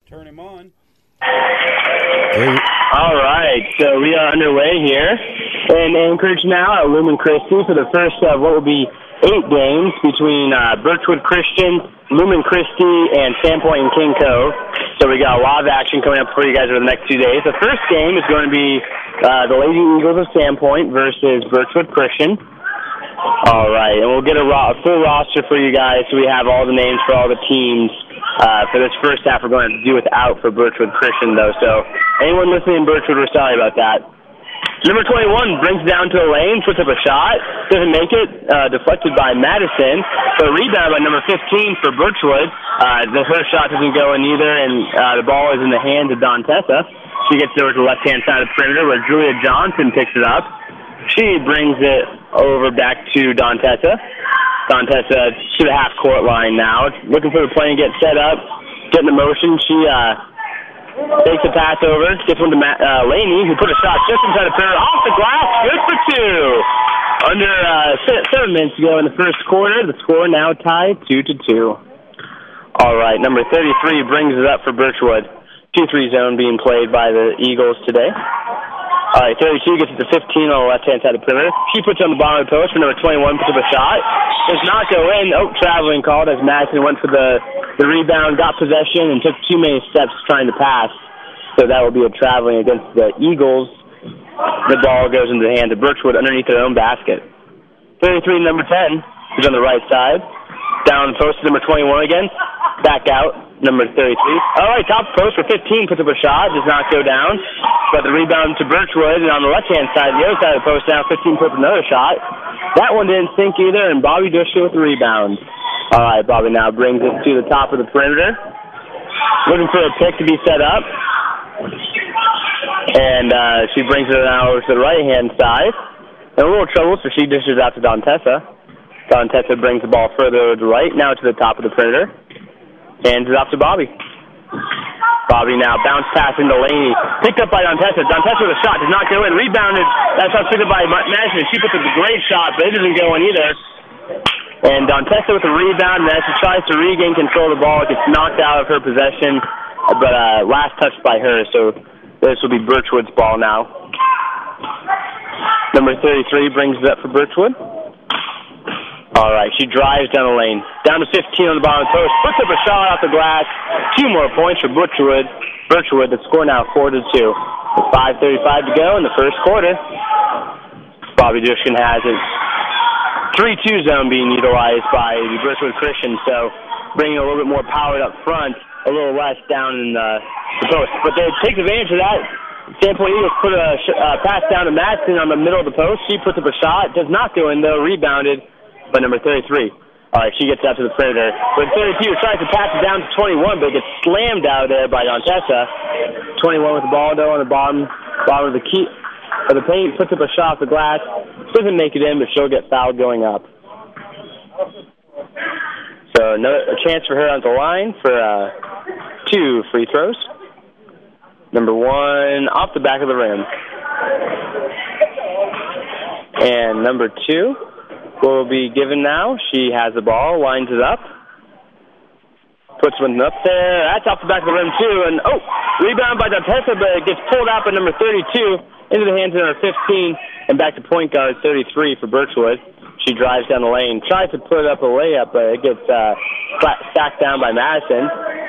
Turn him on. All right, so we are underway here in Anchorage now at Lumen Christi for the first of what will be 8 games between Birchwood Christian, Lumen Christi, and Sandpoint and King Cove. So we got a lot of action coming up for you guys over the next 2 days. The first game is going to be the Lady Eagles of Sandpoint versus Birchwood Christian. All right, and we'll get a full roster for you guys, so we have all the names for all the teams. For this first half, we're going to do without for Birchwood Christian, though. So anyone listening in Birchwood, we're sorry about that. Number 21 brings it down to a lane, puts up a shot, doesn't make it, deflected by Madison. So rebound by number 15 for Birchwood. The first shot doesn't go in either, and the ball is in the hands of Dontessa. She gets it over to the left-hand side of the perimeter where Julia Johnson picks it up. She brings it over back to Dontessa. Dontessa to the half-court line now. Looking for the play and get set up, getting the motion. She takes the pass over, gets one to Laney, who put a shot just inside the perimeter, off the glass, good for 2. Under 7 minutes to go in the first quarter, the score now tied 2-2. All right, number 33 brings it up for Birchwood. 2-3 zone being played by the Eagles today. All right, 32 gets it to 15 on the left-hand side of the perimeter. She puts it on the bottom of the post for number 21, puts up a shot. Does not go in. Oh, traveling called as Madison went for the rebound, got possession, and took too many steps trying to pass. So that will be a traveling against the Eagles. The ball goes into the hand of Birchwood underneath their own basket. 33, number 10, is on the right side. Down post to number 21 again. Back out, number 33. All right, top post for 15, puts up a shot, does not go down. But the rebound to Birchwood, and on the left-hand side, the other side of the post now, 15 puts up another shot. That one didn't sink either, and Bobby Dushkin with the rebound. All right, Bobby now brings it to the top of the perimeter. Looking for a pick to be set up. And she brings it now over to the right-hand side. In a little trouble, so she dishes out to Dontessa. Dontessa brings the ball further to the right, now to the top of the perimeter. Hands it off to Bobby. Bobby now bounce pass into Laney. Picked up by Dontessa. Dontessa with a shot. Does not go in. Rebounded. That's not picked up by Madison. She puts up a great shot, but it doesn't go in either. And Dontessa with a rebound. Madison tries to regain control of the ball. It gets knocked out of her possession, but last touched by her. So this will be Birchwood's ball now. Number 33 brings it up for Birchwood. All right, she drives down the lane. Down to 15 on the bottom of the post. Puts up a shot off the glass. 2 more points for Birchwood. The score now 4-2. With 5:35 to go in the first quarter. Bobby Dushkin has it. 3-2 zone being utilized by the Birchwood Christian, so bringing a little bit more power up front, a little less down in the post. But they take advantage of that. Sandpoint Eagles put a pass down to Madison on the middle of the post. She puts up a shot. Does not go in, though. Rebounded by number 33. All right, she gets out to the perimeter. But 32 tries to pass it down to 21, but it gets slammed out there by Dontessa. 21 with the ball, though, on the bottom of the paint. Puts up a shot off the glass. Doesn't make it in, but she'll get fouled going up. So a chance for her on the line for 2 free throws. Number 1 off the back of the rim. And number 2 will be given now. She has the ball, lines it up, puts one up there. That's off the back of the rim, too. And, rebound by Dontessa, but it gets pulled out by number 32 into the hands of number 15, and back to point guard 33 for Birchwood. She drives down the lane, tries to put up a layup, but it gets stacked down by Madison.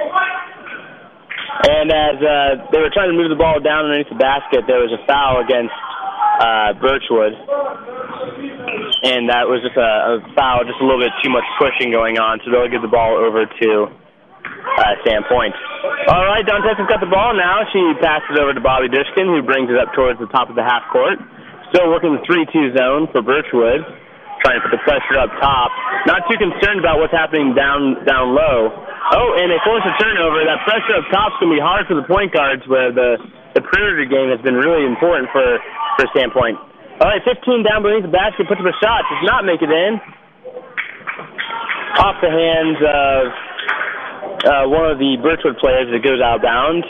And as they were trying to move the ball down underneath the basket, there was a foul against Birchwood. And that was just a foul, just a little bit too much pushing going on, so they'll give the ball over to Sandpoint. All right, Dontessa's got the ball now. She passes over to Bobby Dushkin, who brings it up towards the top of the half court. Still working the 3-2 zone for Birchwood, trying to put the pressure up top. Not too concerned about what's happening down low. Oh, and they force a turnover. That pressure up top is going to be hard for the point guards, where the perimeter game has been really important for Sandpoint. All right, 15 down beneath the basket, puts up a shot, does not make it in. Off the hands of one of the Birchwood players that goes out of bounds.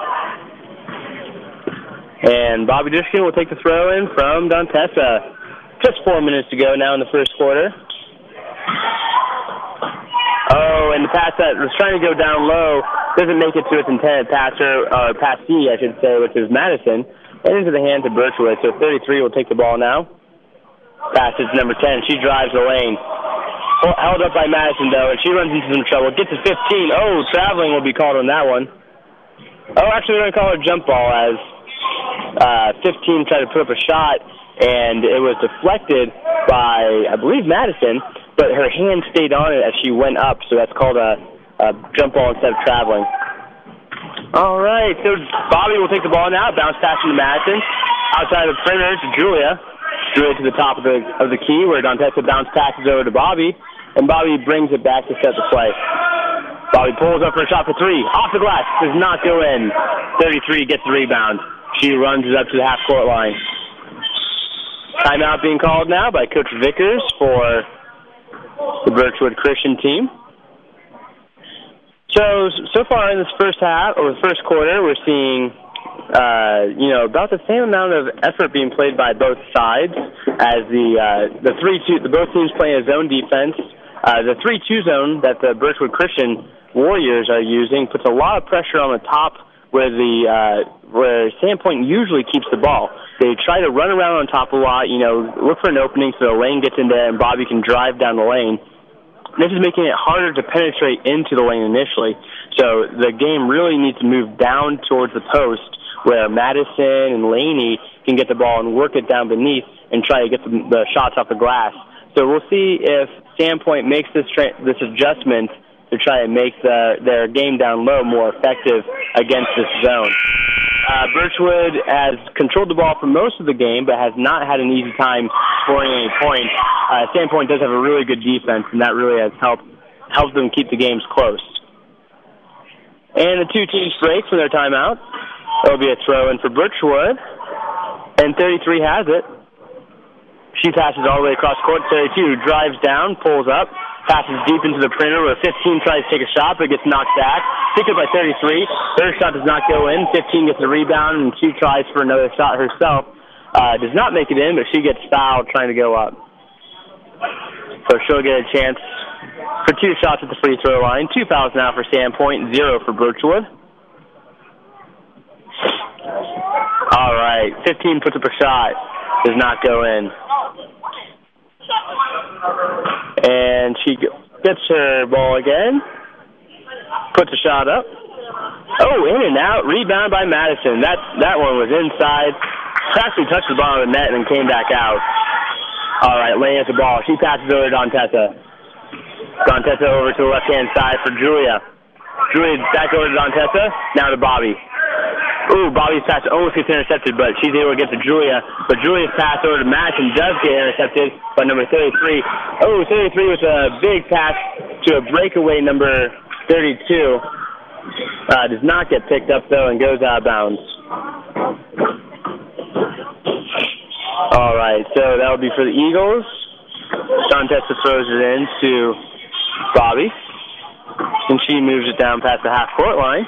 And Bobby Dushkin will take the throw in from Dontessa. Just 4 minutes to go now in the first quarter. Oh, and and the pass that was trying to go down low doesn't make it to its intended passer, or passee, I should say, which is Madison, and into the hands of Birchwood. So 33 will take the ball now. Passes number 10. She drives the lane. Held up by Madison, though, and she runs into some trouble. Gets to 15. Oh, traveling will be called on that one. Oh, actually, we're going to call it a jump ball as 15 tried to put up a shot, and it was deflected by, I believe, Madison, but her hand stayed on it as she went up, so that's called a jump ball instead of traveling. All right, so Bobby will take the ball now. Bounce pass to Madison. Outside of the perimeter to Julia. Julia to the top of the key where Dantessa bounce passes over to Bobby, and Bobby brings it back to set the play. Bobby pulls up for a shot for three. Off the glass. Does not go in. 33 gets the rebound. She runs it up to the half-court line. Timeout being called now by Coach Vickers for the Birchwood Christian team. So far in this first half, or the first quarter, we're seeing, about the same amount of effort being played by both sides as both teams playing a zone defense. The 3-2 zone that the Birchwood Christian Warriors are using puts a lot of pressure on the top where Sandpoint usually keeps the ball. They try to run around on top a lot, look for an opening so the lane gets in there and Bobby can drive down the lane. This is making it harder to penetrate into the lane initially. So the game really needs to move down towards the post where Madison and Laney can get the ball and work it down beneath and try to get the shots off the glass. So we'll see if Sandpoint makes this adjustment to try and make their game down low more effective against this zone. Birchwood has controlled the ball for most of the game, but has not had an easy time scoring any points. Sandpoint does have a really good defense, and that really has helped them keep the games close. And the two teams break for their timeout. It'll be a throw-in for Birchwood, and 33 has it. She passes all the way across court. 32 drives down, pulls up, passes deep into the perimeter where 15 tries to take a shot, but gets knocked back. Picked up by 33. Her shot does not go in. 15 gets a rebound, and she tries for another shot herself. Does not make it in, but she gets fouled trying to go up. So she'll get a chance for two shots at the free throw line. 2 fouls now for Sandpoint, 0 for Birchwood. All right, 15 puts up a shot. Does not go in. And she gets her ball again. Puts a shot up. Oh, in and out. Rebound by Madison. That one was inside. Actually touched the bottom of the net and then came back out. All right, Lane has the ball. She passes over to Dantessa. Dantessa over to the left-hand side for Julia. Julia back over to Dantessa. Now to Bobby. Ooh, Bobby's pass almost gets intercepted, but she's able to get to Julia. But Julia's pass over to Madison does get intercepted by number 33. Oh, 33 with a big pass to a breakaway number 32. Does not get picked up, though, and goes out of bounds. All right, so that will be for the Eagles. Dantessa throws it in to Bobby, and she moves it down past the half-court line.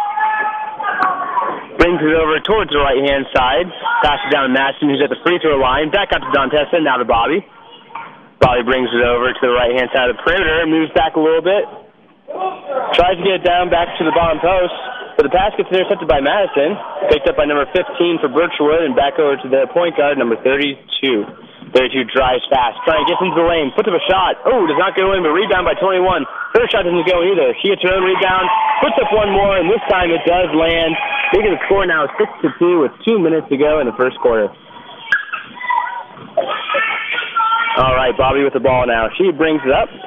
Brings it over towards the right-hand side. Passes down to Madison, who's at the free throw line. Back up to Dantessa, now to Bobby. Bobby brings it over to the right-hand side of the perimeter, moves back a little bit. Tries to get it down back to the bottom post, but the pass gets intercepted by Madison. Picked up by number 15 for Birchwood, and back over to the point guard, number 32. 32 drives fast, trying to get into the lane, puts up a shot. Oh, does not go in, but rebound by 21. Her shot doesn't go either. She gets her own rebound, puts up one more, and this time it does land. Making the score now 6-2 with 2 minutes to go in the first quarter. All right, Bobby with the ball now. She brings it up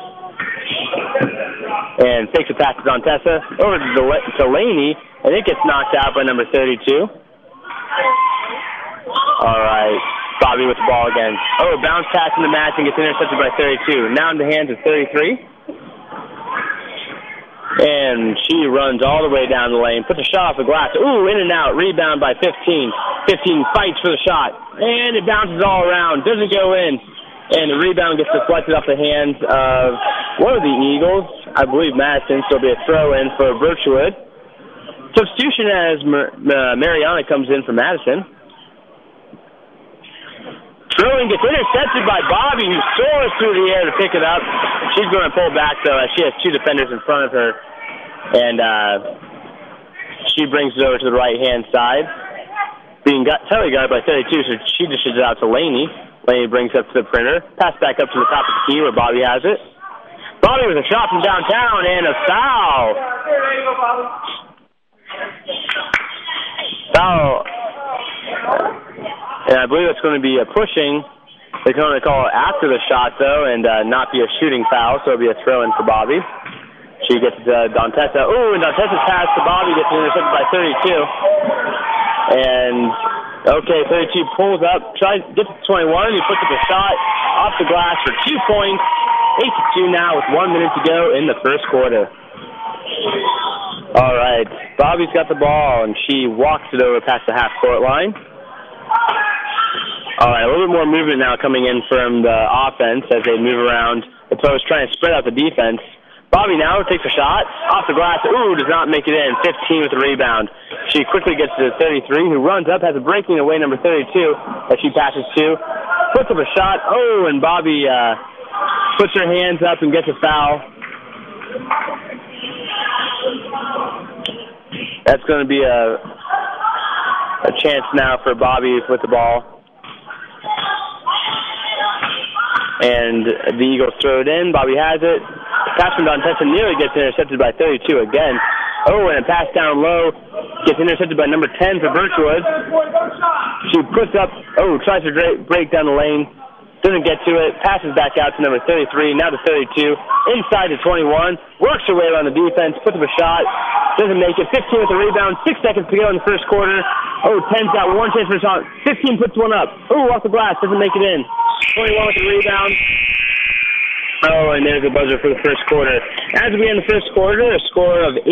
and takes a pass to Dantessa over to Laney, and it gets knocked out by number 32. All right, Bobby with the ball again. Oh, bounce pass into Madison gets intercepted by 32. Now in the hands of 33. And she runs all the way down the lane, puts a shot off the glass. Ooh, in and out, rebound by 15. 15 fights for the shot, and it bounces all around, doesn't go in. And the rebound gets deflected off the hands of one of the Eagles, I believe Madison, so it'll be a throw-in for Birchwood. Substitution as Mariana comes in for Madison. Throw-in gets intercepted by Bobby, who soars through the air to pick it up. She's going to pull back, though, as she has two defenders in front of her. And she brings it over to the right-hand side. Being tightly guarded by 32, so she dishes it out to Laney. Laney brings it up to the printer. Pass back up to the top of the key where Bobby has it. Bobby with a shot from downtown and a foul. Foul. And I believe it's going to be a pushing. They can only call it after the shot, though, and not be a shooting foul, so it'll be a throw-in for Bobby. She gets Dontessa. Ooh, and Dontessa's pass to Bobby gets intercepted by 32. And, okay, 32 pulls up, gets to 21. He puts up a shot off the glass for 2 points. 8-2 now with 1 minute to go in the first quarter. All right, Bobby's got the ball, and she walks it over past the half-court line. All right, a little bit more movement now coming in from the offense as they move around the post, trying to spread out the defense. Bobby now takes a shot off the glass. Ooh, does not make it in. 15 with the rebound. She quickly gets to 33, who runs up, has a breaking away number 32 that she passes to. Puts up a shot. Oh, and Bobby puts her hands up and gets a foul. That's going to be a chance now for Bobby with the ball. And the Eagles throw it in. Bobby has it. Pass from Dontessa nearly gets intercepted by 32 again. Oh, and a pass down low. Gets intercepted by number 10 for Birchwood. She puts up, tries to break down the lane. Doesn't get to it. Passes back out to number 33, now to 32. Inside to 21. Works her way around the defense. Puts up a shot. Doesn't make it. 15 with the rebound. 6 seconds to go in the first quarter. 10's got one chance for a shot. 15 puts one up. Off the glass. Doesn't make it in. 21 with the rebound. And there's a buzzer for the first quarter. As we end the first quarter, a score of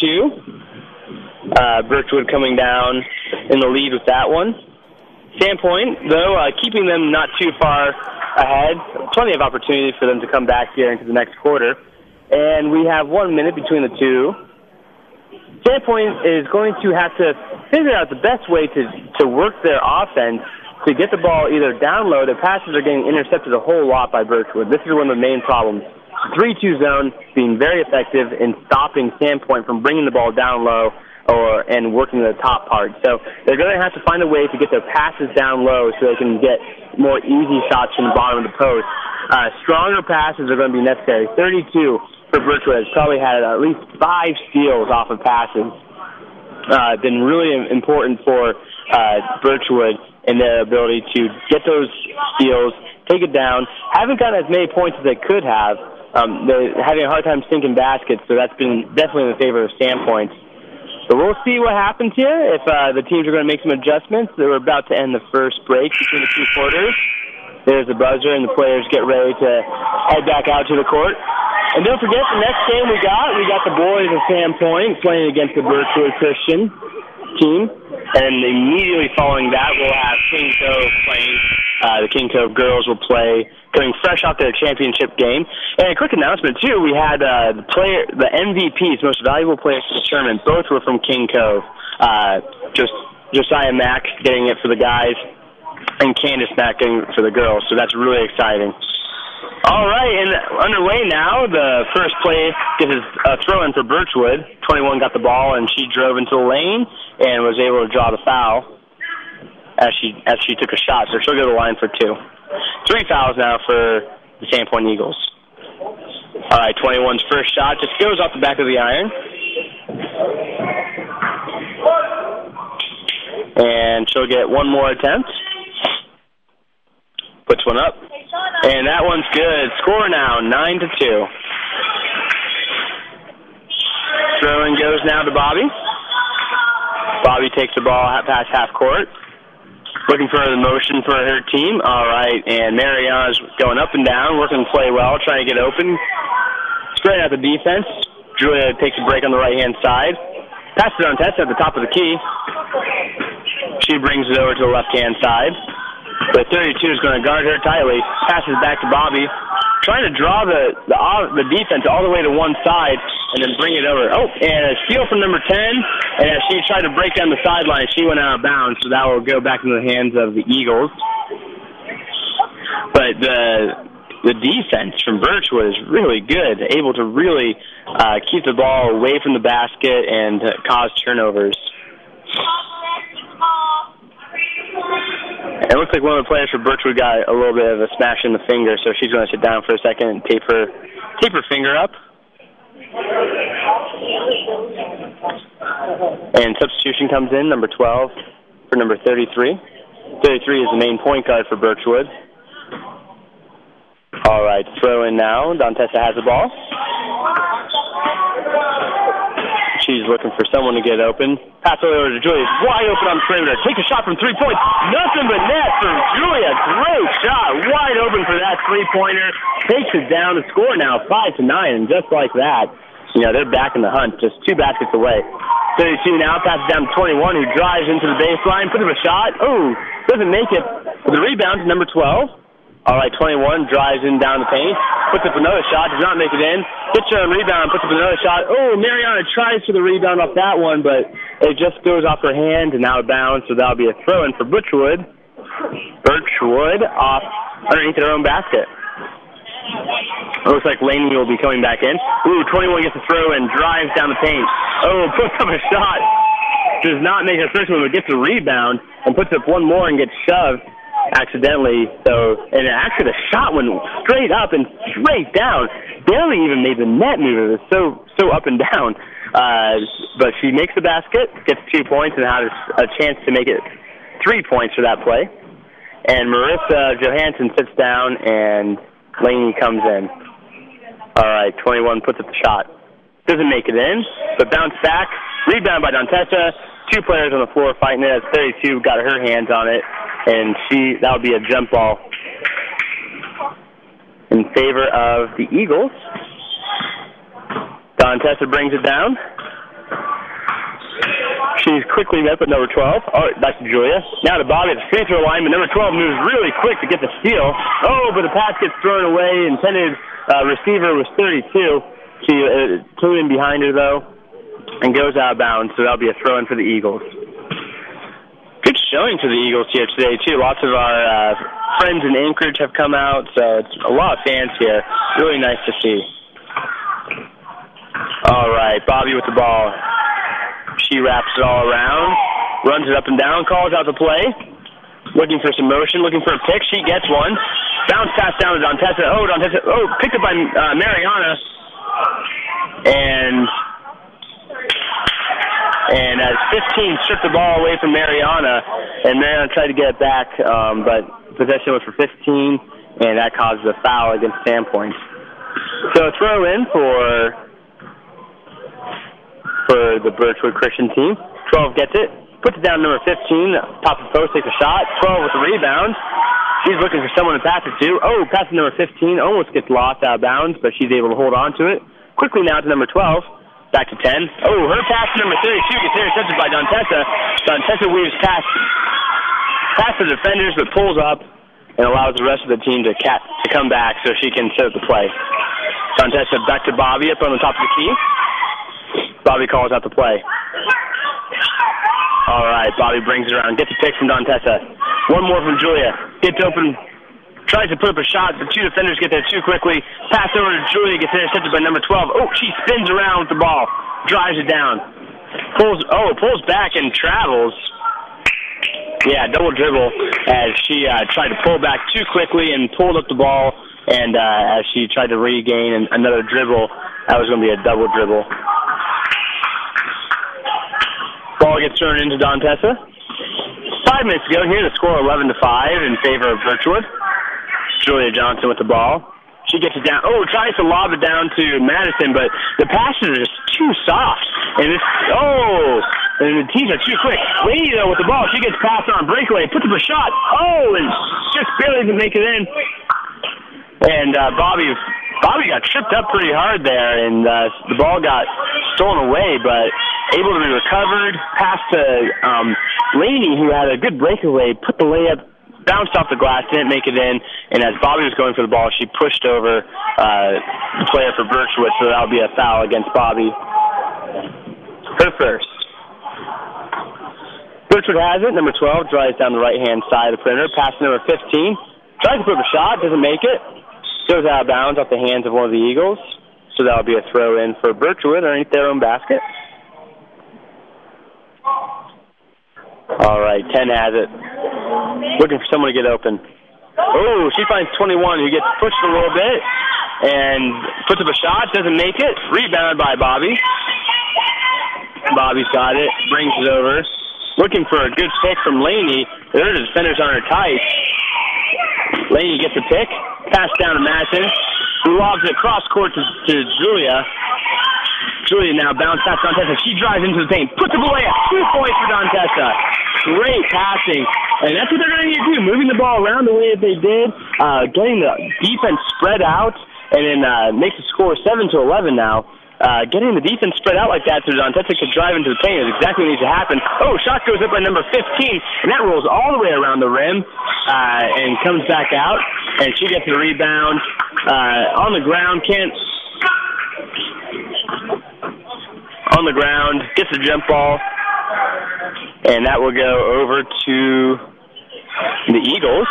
8-2. Birchwood coming down in the lead with that one. Sandpoint, though, keeping them not too far ahead. Plenty of opportunity for them to come back here into the next quarter. And we have 1 minute between the two. Sandpoint is going to have to figure out the best way to work their offense to get the ball either down low. Their passes are getting intercepted a whole lot by Birchwood. This is one of the main problems. 3-2 zone being very effective in stopping Sandpoint from bringing the ball down low and working the top part. So they're going to have to find a way to get their passes down low so they can get more easy shots from the bottom of the post. Stronger passes are going to be necessary. 32 for Birchwood has probably had at least 5 steals off of passes. Been really important for Birchwood in their ability to get those steals, take it down. Haven't gotten as many points as they could have. They're having a hard time sinking baskets, so that's been definitely in the favor of Sandpoint. So we'll see what happens here, if the teams are going to make some adjustmts. We're about to end the first break between the two quarters. There's the buzzer, and the players get ready to head back out to the court. And don't forget, the next game we got the boys of Sandpoint playing against the Birchwood Christian team. And immediately following that, we'll have King Cove playing. The King Cove girls will play, coming fresh off their championship game. And a quick announcement, too. We had the MVPs, most valuable players for the tournament. Both were from King Cove. Josiah Mack getting it for the guys, and Candace Mack getting it for the girls. So that's really exciting. All right, and underway now. The first play is a throw-in for Birchwood. 21 got the ball, and she drove into the lane and was able to draw the foul as she took a shot. So she'll go to the line for 2. 3 fouls now for the Sandpoint Eagles. All right, 21's first shot just goes off the back of the iron. And she'll get one more attempt. Puts one up. And that one's good. Score now, 9-2. Throw-in goes now to Bobby. Bobby takes the ball past half court. Looking for the motion for her team. All right, and Mariana's going up and down, working the play well, trying to get open. Straight out the defense. Julia takes a break on the right-hand side. Passes it on Tessa at the top of the key. She brings it over to the left-hand side. But 32 is going to guard her tightly. Passes back to Bobby. Trying to draw the defense all the way to one side and then bring it over. And a steal from number 10. And as she tried to break down the sideline, she went out of bounds. So that will go back into the hands of the Eagles. But the the defense from Birchwood is really good, able to really keep the ball away from the basket and cause turnovers. It looks like one of the players for Birchwood got a little bit of a smash in the finger, so she's going to sit down for a second and tape her finger up. And substitution comes in, number 12 for number 33. 33 is the main point guard for Birchwood. All right, throw in now. Dontessa has the ball. She's looking for someone to get open. Pass over to Julia. Wide open on the perimeter. Takes a shot from 3 points. Nothing but net from Julia. Great shot. Wide open for that three-pointer. Takes it down to score now 5-9. And just like that, they're back in the hunt. Just 2 baskets away. 32 now. Passes down to 21, who drives into the baseline. Puts up a shot. Oh, doesn't make it. With the rebound to number 12. All right, 21 drives in down the paint, puts up another shot, does not make it in, gets her own rebound, puts up another shot. Oh, Mariana tries for the rebound off that one, but it just goes off her hand and out of bounds, so that'll be a throw-in for Birchwood. Birchwood off underneath their own basket. It looks like Laney will be coming back in. Ooh, 21 gets a throw and drives down the paint. Oh, puts up a shot. Does not make her first one, but gets a rebound and puts up one more and gets shoved accidentally. And actually the shot went straight up and straight down. Barely even made the net move. It was so up and down. But she makes the basket, gets 2 points, and has a chance to make it 3 points for that play. And Marissa Johansson sits down, and Laney comes in. All right, 21 puts up the shot. Doesn't make it in, but bounce back. Rebound by Dontessa. 2 players on the floor fighting it. 32 got her hands on it, and that'll be a jump ball in favor of the Eagles. Dontessa brings it down. She's quickly met with number 12. Oh, back to Julia. Now to Bobby at the free throw line, but number 12 moves really quick to get the steal. Oh, but the pass gets thrown away. Intended receiver was 32. She threw in behind her, though, and goes out of bounds, so that'll be a throw-in for the Eagles. Good showing for the Eagles here today, too. Lots of our friends in Anchorage have come out, so it's a lot of fans here. Really nice to see. All right, Bobby with the ball. She wraps it all around, runs it up and down, calls out the play. Looking for some motion, looking for a pick. She gets one. Bounce pass down to Dontessa. Dontessa. Picked up by Mariana. And as 15 stripped the ball away from Mariana, and Mariana tried to get it back, but possession was for 15, and that causes a foul against Sandpoint. So throw in for the Birchwood Christian team. 12 gets it, puts it down to number 15, top of the post, takes a shot. 12 with the rebound. She's looking for someone to pass it to. Pass to number 15, almost gets lost out of bounds, but she's able to hold on to it. Quickly now to number 12. Back to 10. Her pass to number 32 gets intercepted by Dontessa. Dontessa weaves past the defenders, but pulls up and allows the rest of the team to come back so she can set up the play. Dontessa back to Bobby up on the top of the key. Bobby calls out the play. All right, Bobby brings it around. Gets a pick from Dontessa. One more from Julia. Gets open. Tries to put up a shot, but 2 defenders get there too quickly. Pass over to Julia, gets intercepted by number 12. She spins around with the ball. Drives it down. Pulls back and travels. Yeah, double dribble as she tried to pull back too quickly and pulled up the ball. And as she tried to regain another dribble, that was going to be a double dribble. Ball gets thrown into Dontessa. 5 minutes ago here, the score 11-5 in favor of Birchwood. Julia Johnson with the ball. She gets it down. Tries to lob it down to Madison, but the passes are just too soft. And the teams are too quick. Laney, though, with the ball. She gets passed on breakaway, puts up a shot. And just barely can make it in. And Bobby got tripped up pretty hard there, and the ball got stolen away, but able to be recovered. Pass to Laney, who had a good breakaway, put the layup, bounced off the glass, didn't make it in, and as Bobby was going for the ball, she pushed over the player for Birchwood, so that'll be a foul against Bobby. Her first. Birchwood has it. Number 12 drives down the right-hand side of the perimeter. Pass to number 15. Tries to put up a shot, doesn't make it. Goes out of bounds off the hands of one of the Eagles. So that'll be a throw in for Birchwood underneath their own basket. All right, 10 has it. Looking for someone to get open. Oh, she finds 21, who gets pushed a little bit and puts up a shot, doesn't make it. Rebounded by Bobby. Bobby's got it, brings it over. Looking for a good pick from Laney. There the defenders on her tight. Laney gets a pick, pass down to Madison, who lobs it cross court to Julia. Julia now bounce past Dontessa. She drives into the paint, puts it away. 2 points for Dontessa. Great passing. And that's what they're going to need to do, moving the ball around the way that they did, getting the defense spread out, and then makes the score 7-11 now. Getting the defense spread out like that so Dontessa could drive into the paint is exactly what needs to happen. Oh, shot goes up by number 15, and that rolls all the way around the rim and comes back out, and she gets the rebound on the ground. On the ground, gets a jump ball, and that will go over to the Eagles.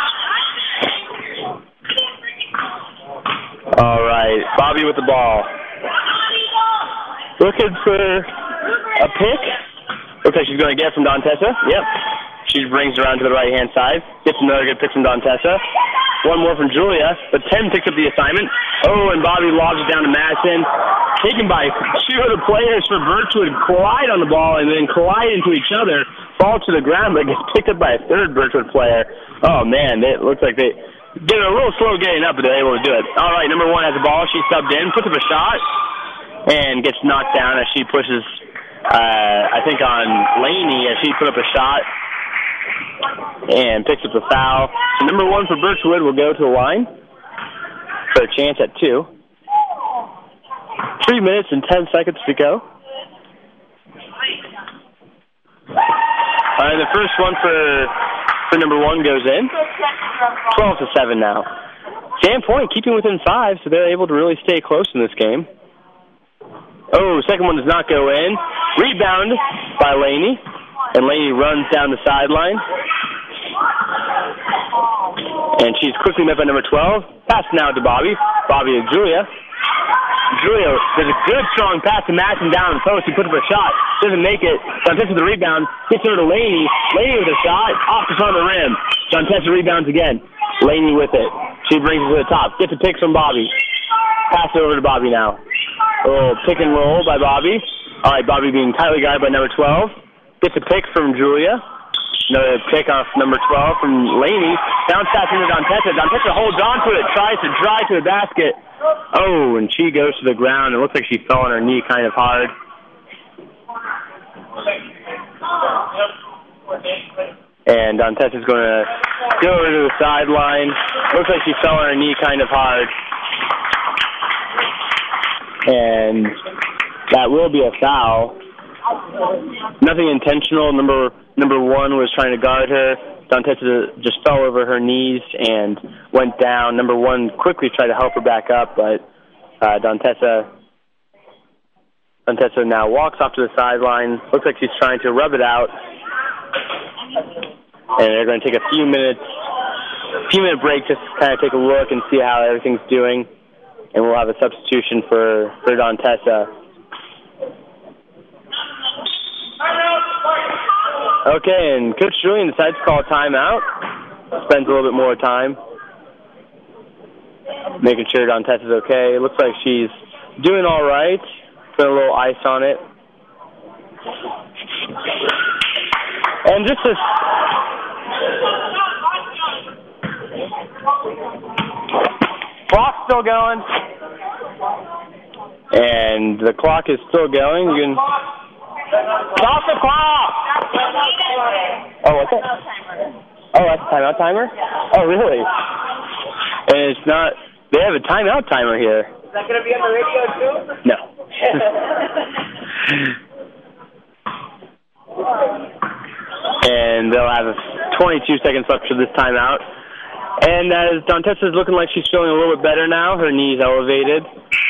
All right, Bobby with the ball. Looking for a pick. Looks like she's going to get from Dontessa. Yep. She brings it around to the right-hand side. Gets another good pick from Dontessa. One more from Julia, but 10 picks up the assignment. Oh, and Bobby lobs it down to Madison. Taken by 2 of the players for Birchwood, collide on the ball and then collide into each other, fall to the ground, but gets picked up by a third Birchwood player. Oh, man, it looks like they get a little slow getting up, but they're able to do it. All right, number 1 has the ball. She subbed in, puts up a shot, and gets knocked down as she pushes, I think, on Laney as she put up a shot and picks up the foul. So number 1 for Birchwood will go to the line for a chance at 2. 3 minutes and 10 seconds to go. The first one for number 1 goes in. 12-7 now. Sandpoint keeping within 5, so they're able to really stay close in this game. Oh, second one does not go in. Rebound by Laney, and Laney runs down the sideline. And she's quickly met by number 12. Pass now to Bobby. Bobby to Julia. Julia does a good, strong pass to Madison down the post. He puts up a shot. Doesn't make it. Dontessa with the rebound. Gets over to Laney. Laney with a shot. Off the front of the rim. Dontessa rebounds again. Laney with it. She brings it to the top. Gets a pick from Bobby. Pass it over to Bobby now. Oh, pick and roll by Bobby. All right, Bobby being tightly guarded by number 12. Gets a pick from Julia. Another pick off number 12 from Laney. Bounce pass into Dontessa. Dontessa holds on to it. Tries to drive to the basket. Oh, and she goes to the ground. It looks like she fell on her knee kind of hard. And Dontessa's going to go over to the sideline. Looks like she fell on her knee kind of hard. And that will be a foul. Nothing intentional. Number 1 was trying to guard her. Dontessa just fell over her knees and went down. Number 1 quickly tried to help her back up, but Dontessa now walks off to the sideline. Looks like she's trying to rub it out. And they're going to take a few minute break just to kind of take a look and see how everything's doing. And we'll have a substitution for Dontessa. Okay, and Coach Julian decides to call a timeout. Spends a little bit more time making sure Dontessa's okay. It looks like she's doing all right. Put a little ice on it. And just this... Clock's still going. And the clock is still going. You can... Stop the clock! Oh, what's that? Oh, that's a timeout timer? Oh, really? And it's not... They have a timeout timer here. Is that going to be on the radio, too? No. And they'll have 22 seconds left for this timeout. And as Dontessa's looking like she's feeling a little bit better now, her knee's elevated.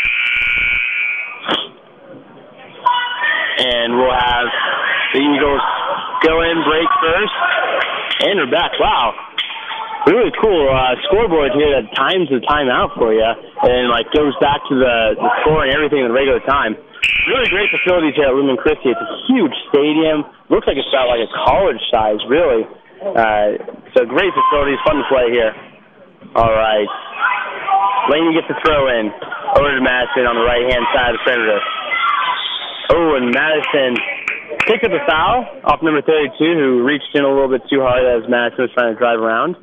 And we'll have the Eagles go in, break first, and they're back. Wow. Really cool scoreboard here that times the timeout for you and like goes back to the score and everything in regular time. Really great facilities here at Lumen Christi. It's a huge stadium. Looks like it's about like a college size, really. So great facilities, fun to play here. All right. Laney gets the throw in over to Madison on the right-hand side of the perimeter. Oh, and Madison picked up a foul off number 32, who reached in a little bit too hard as Madison was trying to drive around.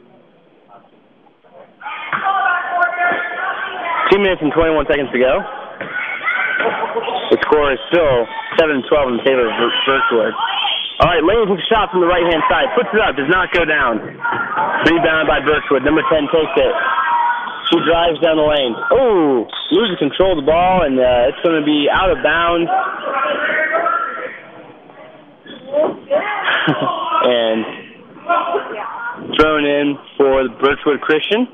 2 minutes and 21 seconds to go. The score is still 7-12 in favor of Birchwood. All right, Lane takes a shot from the right-hand side. Puts it up, does not go down. Rebounded by Birchwood. Number 10 takes it. She drives down the lane. Oh, loses control of the ball, and it's going to be out of bounds. And thrown in for the Birchwood Christian.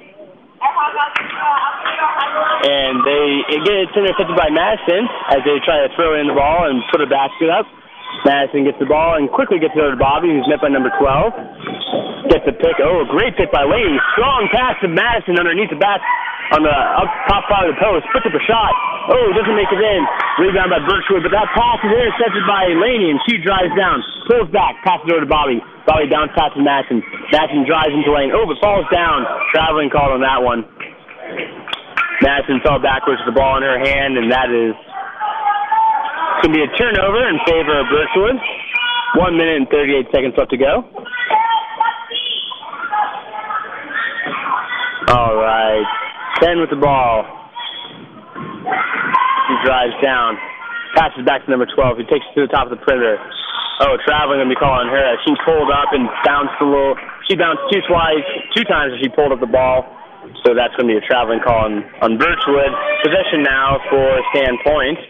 And it's intercepted by Madison as they try to throw in the ball and put a basket up. Madison gets the ball and quickly gets it over to Bobby, who's met by number 12. Gets the pick. Oh, a great pick by Laney. Strong pass to Madison underneath the bat on the top part of the post. Puts up a shot. Oh, doesn't make it in. Rebound by Birchwood, but that pass is intercepted by Laney, and she drives down. Pulls back, passes over to Bobby. Bobby bounce pass to Madison. Madison drives into lane. Oh, but falls down. Traveling called on that one. Madison fell backwards with the ball in her hand, and that is going to be a turnover in favor of Birchwood. 1 minute and 38 seconds left to go. All right. 10 with the ball. He drives down. Passes back to number 12. He takes it to the top of the perimeter. Oh, traveling going to be called on her as she pulled up and bounced a little. She bounced two times as she pulled up the ball. So that's going to be a traveling call on Birchwood. Possession now for Sandpoint.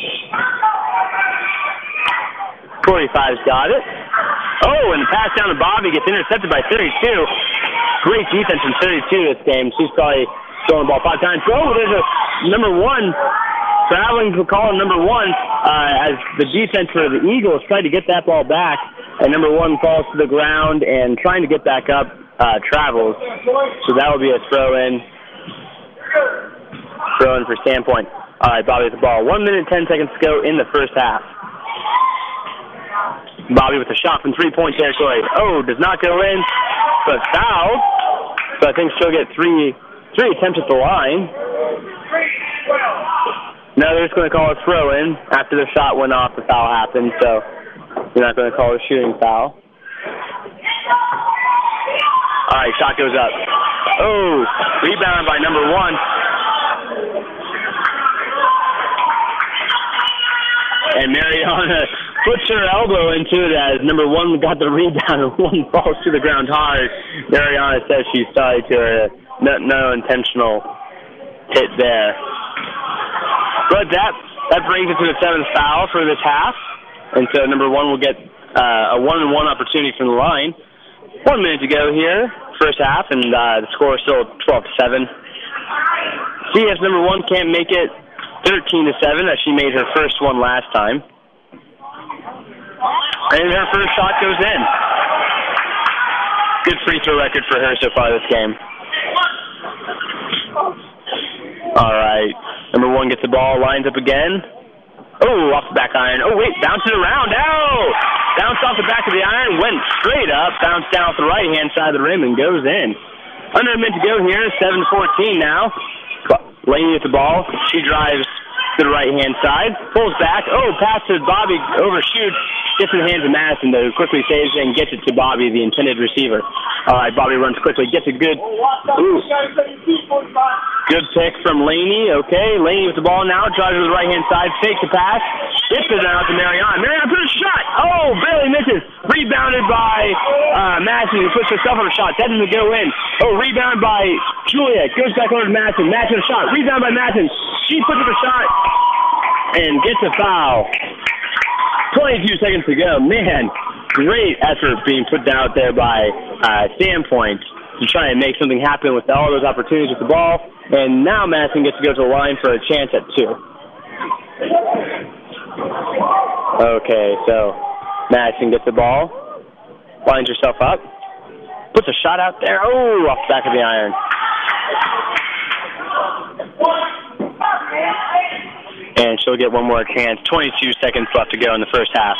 45's got it. Oh, and the pass down to Bobby gets intercepted by 32. Great defense from 32 this game. She's probably throwing the ball 5 times. Oh, there's a number 1 traveling to call on number 1 as the defense for the Eagles tried to get that ball back. And number 1 falls to the ground and trying to get back up. Travels. So that will be a throw-in. Throw-in for Sandpoint. All right, Bobby with the ball. 1 minute, 10 seconds to go in the first half. Bobby with a shot from three-point territory. Oh, does not go in, but foul. So I think she'll get three attempts at the line. No, they're just going to call a throw-in. After the shot went off, the foul happened, so they're not going to call a shooting foul. All right, shot goes up. Oh, rebound by number 1. And Mariana puts her elbow into it as number 1 got the rebound and 1 falls to the ground hard. Mariana says she's sorry to her. No intentional hit there. But that brings it to the 7th foul for this half. And so number 1 will get a 1-on-1 opportunity from the line. 1 minute to go here, first half, and the score is still 12-7. CS number 1 can't make it 13-7 as she made her first one last time. And her first shot goes in. Good free throw record for her so far this game. All right, number 1 gets the ball, lines up again. Oh, off the back iron. Oh, wait, bounces around. Oh! Bounced off the back of the iron, went straight up, bounced down off the right-hand side of the rim, and goes in. Under a minute to go here, 7-14 now. Laney with the ball. She drives to the right-hand side, pulls back. Oh, pass to Bobby, overshoots. Gets in the hands of Madison, though, quickly saves it and gets it to Bobby, the intended receiver. All right, Bobby runs quickly, gets a good pick from Laney. Okay, Laney with the ball now, drives to the right-hand side, fakes the pass, gets it out to Mariana. Mariana puts a shot. Oh, barely misses. Rebounded by Madison, who puts herself on a shot. That doesn't go in. Oh, rebounded by Julia. Goes back over to Madison. Madison a shot. Rebound by Madison. She puts up a shot and gets a foul. 22 seconds to go. Man, great effort being put out there by Sandpoint to try and make something happen with all those opportunities with the ball. And now Madison gets to go to the line for a chance at 2. Okay, so Madison gets the ball, lines herself up, Puts a shot out there. Oh, off the back of the iron. And she'll get one more chance. 22 seconds left to go in the first half.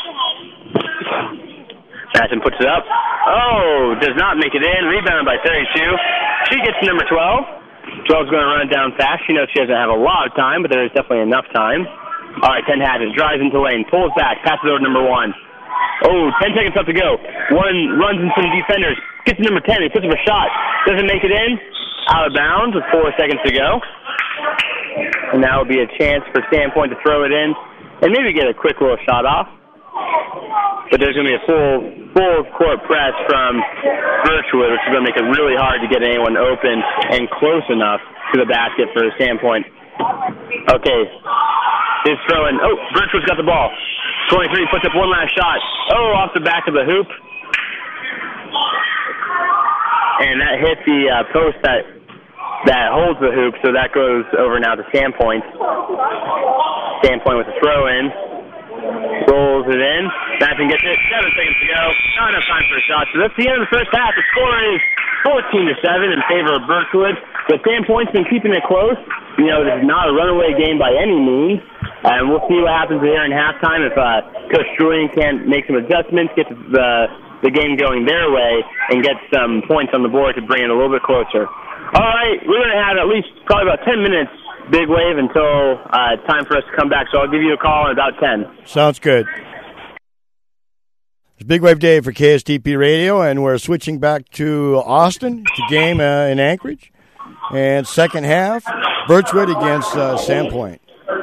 Madison puts it up. Oh, does not make it in. Rebounded by 32. She gets to number 12. 12's going to run it down fast. She knows she doesn't have a lot of time, but there is definitely enough time. All right, 10 has it. Drives into lane. Pulls back. Passes over to number 1. Oh, 10 seconds left to go. One runs into some defenders. Gets to number 10. He puts up a shot. Doesn't make it in. Out of bounds with 4 seconds to go. And that will be a chance for Sandpoint to throw it in and maybe get a quick little shot off. But there's going to be a full court press from Birchwood, which is going to make it really hard to get anyone open and close enough to the basket for Sandpoint. Okay. His throw in. Oh, Birchwood's got the ball. 23 puts up one last shot. Oh, off the back of the hoop. And that hit the post that holds the hoop, so that goes over now to Sandpoint. Sandpoint with a throw in. Rolls it in. Madison gets it. 7 seconds to go. Not enough time for a shot. So that's the end of the first half. The score is 14-7 in favor of Birchwood. But Sandpoint's been keeping it close. You know, this is not a runaway game by any means. And we'll see what happens here in halftime if Coach Julian can make some adjustments, get the game going their way, and get some points on the board to bring it a little bit closer. All right, we're going to have at least probably about 10 minutes, Big Wave, until time for us to come back. So I'll give you a call in about 10. Sounds good. It's Big Wave Day for KSTP Radio, and we're switching back to Austin, to game in Anchorage. And second half, Birchwood against Sandpoint.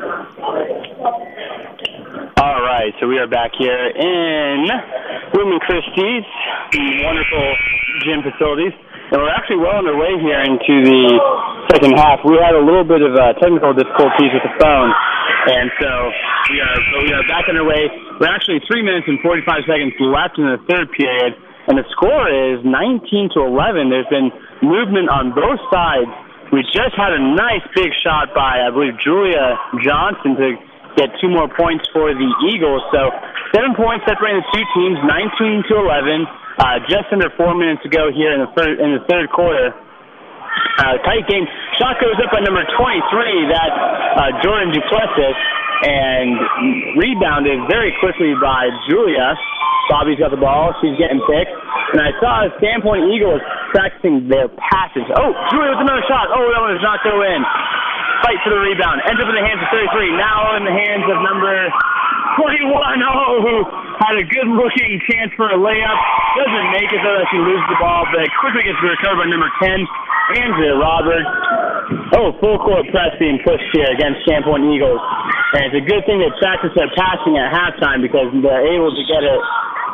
All right, so we are back here in Lumen Christie's, wonderful gym facilities. And we're actually well underway here into the second half. We had a little bit of technical difficulties with the phone, and so we are back underway. We're actually 3 minutes and 45 seconds left in the third period, and the score is 19-11. There's been movement on both sides. We just had a nice big shot by, I believe, Julia Johnson to get 2 more points for the Eagles. So 7 points separating the two teams, 19-11. Just under 4 minutes to go here in the third quarter. Tight game. Shot goes up by number 23, that Jordan Duplessis, and rebounded very quickly by Julia. Bobby's got the ball. She's getting picked. And I saw Sandpoint Eagles practicing their passes. Oh, Julia with another shot. Oh, that one does not go in. Fight for the rebound. Ends up in the hands of 33. Now in the hands of number 21. Oh, who had a good-looking chance for a layup. Doesn't make it, though, as she loses the ball, but quickly gets recovered by number 10, Angela Roberts. Oh, full court press being pushed here against Sandpoint Eagles. And it's a good thing they practice their passing at halftime because they're able to get it.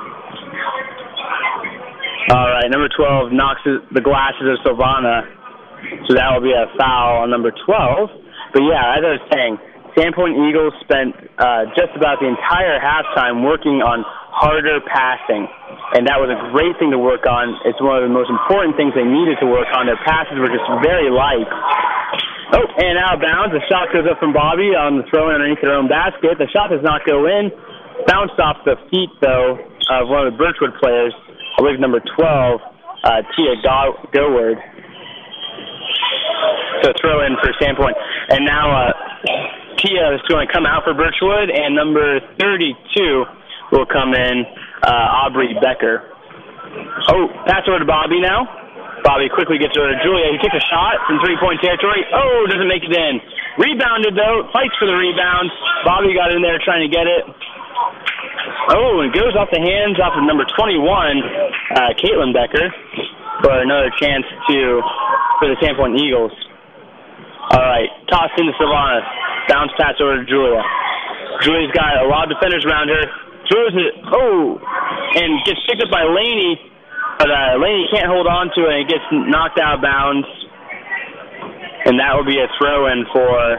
All right, number 12 knocks the glasses of Silvana, so that will be a foul on number 12. But, yeah, as I was saying, Sandpoint Eagles spent just about the entire halftime working on harder passing, and that was a great thing to work on. It's one of the most important things they needed to work on. Their passes were just very light. Oh, and out of bounds. The shot goes up from Bobby on the throw underneath their own basket. The shot does not go in. Bounced off the feet, though, of one of the Birchwood players, I believe number 12, Tia Goward. So throw in for Sandpoint. And now Tia is going to come out for Birchwood, and number 32 will come in, Aubrey Becker. Oh, pass over to Bobby now. Bobby quickly gets over to Julia. He takes a shot from three-point territory. Oh, doesn't make it in. Rebounded, though. Fights for the rebound. Bobby got in there trying to get it. Oh, and goes off the hands off of number 21, Caitlin Becker, for another chance for the Sandpoint Eagles. All right, tossed into Silvana. Bounce pass over to Julia. Julia's got a lot of defenders around her. Throws it, and gets picked up by Laney, but Laney can't hold on to it, and it gets knocked out of bounds. And that will be a throw-in for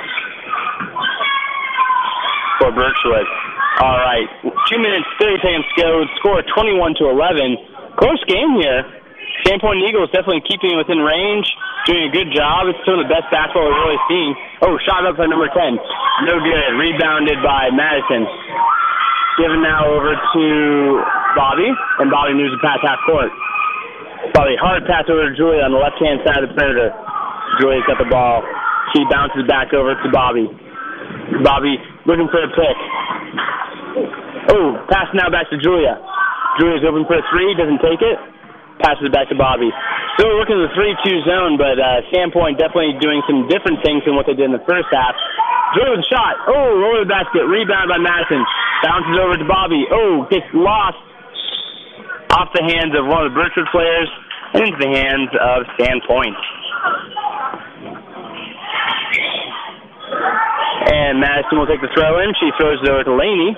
Birchwood. All right, 2 minutes, 30 seconds to go. Score 21-11. Close game here. Sandpoint Eagles definitely keeping it within range, doing a good job. It's some of the best basketball we've really seen. Oh, shot up by number 10. No good. Rebounded by Madison. Given now over to Bobby, and Bobby moves to pass half court. Bobby, hard pass over to Julia on the left-hand side of the perimeter. Julia's got the ball. She bounces back over to Bobby. Bobby looking for a pick. Oh, pass now back to Julia. Julia's open for a three, doesn't take it. Passes it back to Bobby. Still working the 3-2 zone, but Sandpoint definitely doing some different things than what they did in the first half. Julia with a shot. Oh, over the basket. Rebound by Madison. Bounces over to Bobby. Oh, gets lost off the hands of one of the Birchwood players and into the hands of Sandpoint. And Madison will take the throw in. She throws it over to Laney.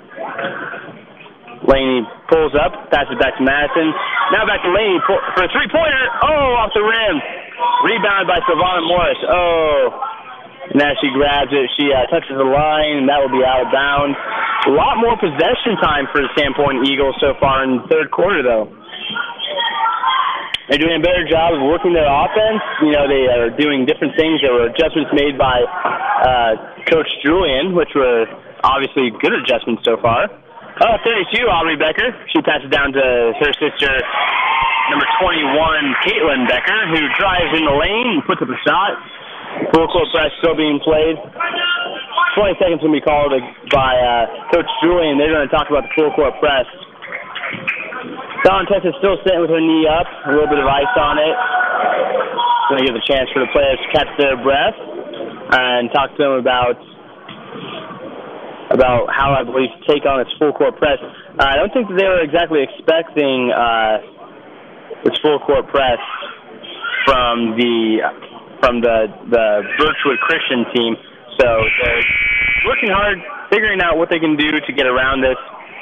Laney pulls up, passes back to Madison. Now back to Laney for a three-pointer. Oh, off the rim. Rebound by Savannah Morris. Oh. Now she grabs it. She touches the line, and that will be out of bounds. A lot more possession time for the Sandpoint Eagles so far in the third quarter, though. They're doing a better job of working their offense. You know, they are doing different things. There were adjustments made by Coach Julian, which were obviously good adjustments so far. 32, Aubrey Becker. She passes down to her sister, number 21, Caitlin Becker, who drives in the lane and puts up a shot. Full court press still being played. 20 seconds will be called by Coach Julian. They're going to talk about the full court press. Dawn Tess is still sitting with her knee up, a little bit of ice on it. Going to give a chance for the players to catch their breath and talk to them about how I believe to take on its full court press. I don't think that they were exactly expecting its full court press from the Birchwood Christian team. So they're working hard, figuring out what they can do to get around this.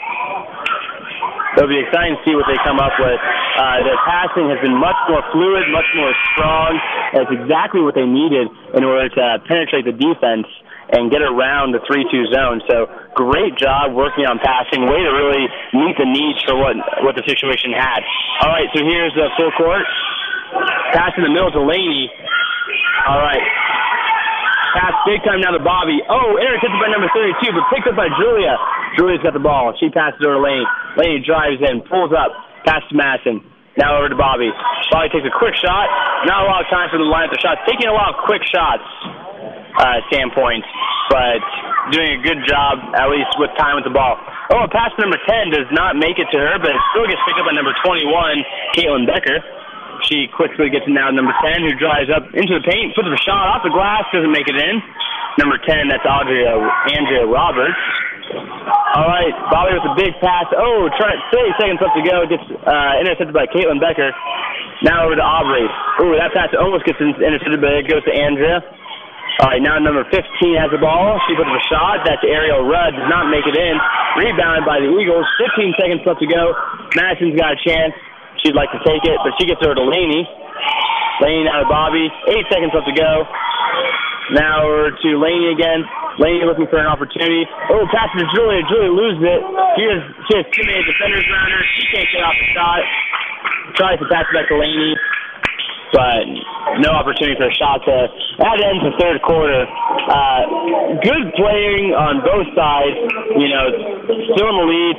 It'll be exciting to see what they come up with. Their passing has been much more fluid, much more strong. That's exactly what they needed in order to penetrate the defense and get around the 3-2 zone. So great job working on passing. Way to really meet the needs for what the situation had. All right, so here's the full court. Pass in the middle to Laney. All right. Pass big time now to Bobby. Oh, intercepted by number 32, but picked up by Julia. Julia's got the ball. She passes over to Laney. Laney drives in, pulls up, pass to Madison. Now over to Bobby. Bobby takes a quick shot. Not a lot of time for the line at the shot. Taking a lot of quick shots, Sandpoint, but doing a good job, at least with time with the ball. Oh, a pass to number 10 does not make it to her, but it still gets picked up by number 21, Caitlin Becker. She quickly gets it now to number 10, who drives up into the paint, puts a shot off the glass, doesn't make it in. Number 10, that's Andrea Roberts. All right, Bobby with a big pass. Oh, 30 seconds left to go. Gets intercepted by Caitlin Becker. Now over to Aubrey. Oh, that pass almost gets intercepted, but it goes to Andrea. All right, now number 15 has the ball. She puts up a shot. That's Ariel Rudd. Does not make it in. Rebounded by the Eagles. 15 seconds left to go. Madison's got a chance. She'd like to take it, but she gets over to Laney. Laney now to Bobby. 8 seconds left to go. Now over to Laney again. Laney looking for an opportunity. Oh, pass to Julia. Julia loses it. She has too many defenders around her. She can't get off the shot. Tries to pass it back to Laney, but no opportunity for a shot there. That ends the third quarter. Good playing on both sides. You know, still in the lead,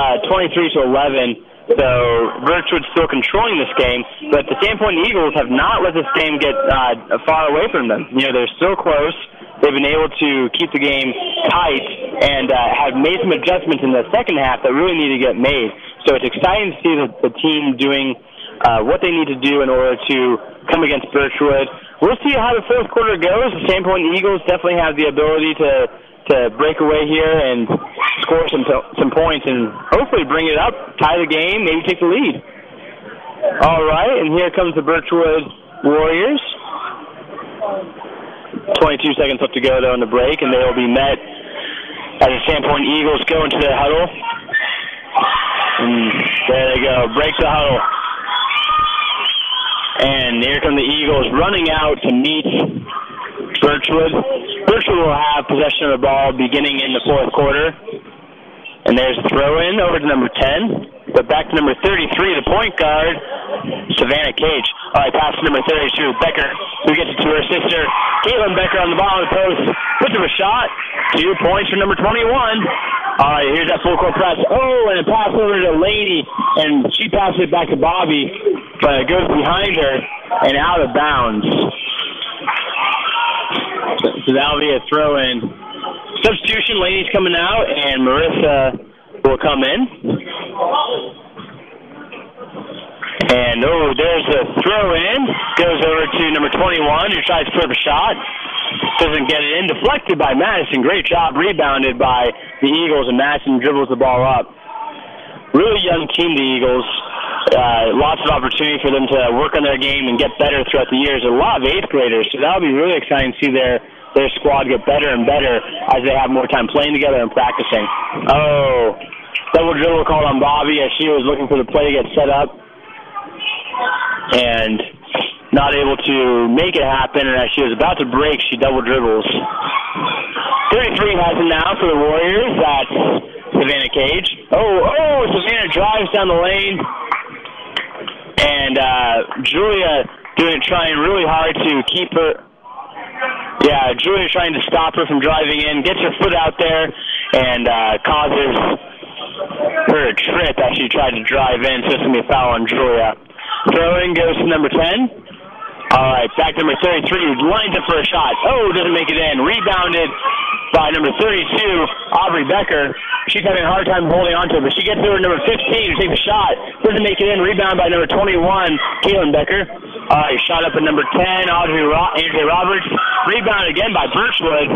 23-11. So Birchwood's still controlling this game, but the Sandpoint Eagles have not let this game get far away from them. You know, they're still close. They've been able to keep the game tight and have made some adjustments in the second half that really need to get made. So it's exciting to see the team doing what they need to do in order to come against Birchwood. We'll see how the fourth quarter goes. The Sandpoint Eagles definitely have the ability to break away here and score some points and hopefully bring it up, tie the game, maybe take the lead. All right, and here comes the Birchwood Warriors. 22 seconds left to go, though, in the break, and they will be met as the Sandpoint Eagles go into their huddle. And there they go, break the huddle. And here come the Eagles running out to meet Birchwood. Birchwood will have possession of the ball beginning in the fourth quarter. And there's a throw-in over to number 10. But back to number 33, the point guard, Savannah Cage. All right, pass to number 32, Becker, who gets it to her sister, Caitlin Becker on the bottom of the post. Puts up a shot. 2 points for number 21. All right, here's that full court press. Oh, and a pass over to Laney, and she passes it back to Bobby, but it goes behind her and out of bounds. So that'll be a throw-in. Substitution, Laney's coming out, and Marissa will come in. And, there's a throw-in. Goes over to number 21, who tries to put up a shot. Doesn't get it in. Deflected by Madison. Great job. Rebounded by the Eagles, and Madison dribbles the ball up. Really young team, the Eagles. Lots of opportunity for them to work on their game and get better throughout the years. A lot of 8th graders, so that'll be really exciting to see their squad get better and better as they have more time playing together and practicing. Double dribble called on Bobby as she was looking for the play to get set up and not able to make it happen, and as she was about to break, she double dribbles. 33 has it now for the Warriors. That's Savannah Cage. Savannah drives down the lane, and Julia trying really hard to keep her. Yeah, Julia trying to stop her from driving in, gets her foot out there, and causes her a trip as she tried to drive in, so it's going to be a foul on Julia. Throw-in goes to number 10. All right, back to number 33, lines up for a shot. Doesn't make it in. Rebounded by number 32, Aubrey Becker. She's having a hard time holding on to it, but she gets over to number 15 to take the shot. Doesn't make it in. Rebound by number 21, Caitlin Becker. All right, shot up at number 10, Andrea Roberts. Rebound again by Birchwood.